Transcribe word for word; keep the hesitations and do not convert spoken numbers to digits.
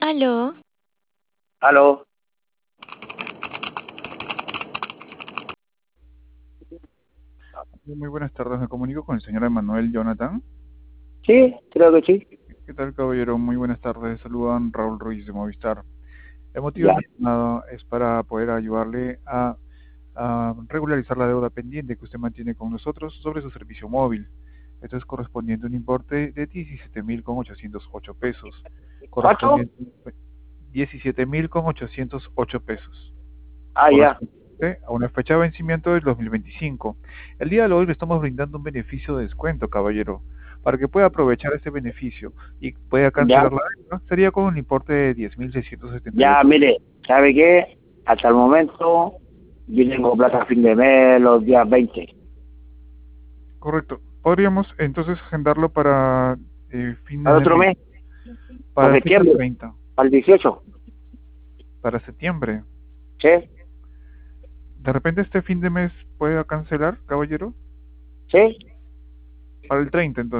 Aló, Aló, Muy buenas tardes, me comunico con el señor Emanuel Jonathan. sí, creo que sí. ¿Qué tal, caballero? Muy buenas tardes, saludan Raúl Ruiz de Movistar. El motivo Ya. de mi llamada es para poder ayudarle a, a regularizar la deuda pendiente que usted mantiene con nosotros sobre su servicio móvil. Esto es correspondiente a un importe de diecisiete mil con ochocientos ocho pesos, ¿Cuánto? correspondiente diecisiete mil con ochocientos ocho pesos, Ah, ya, correspondiente a una fecha de vencimiento del dos mil veinticinco. El día de hoy le estamos brindando un beneficio de descuento, caballero, para que pueda aprovechar este beneficio y pueda ya, cancelar la deuda. Sería con un importe de diez mil seiscientos setenta y ya, ocho. mire, ¿sabe qué? Hasta el momento yo tengo plata a fin de mes los días veinte. Correcto. Podríamos entonces agendarlo para eh, ¿Al fines de otro mes, mes? ¿Para para fecha septiembre? treinta, ¿Para el dieciocho? para septiembre. ¿Sí? De repente este fin de mes pueda cancelar, caballero, ¿Sí? para el treinta entonces.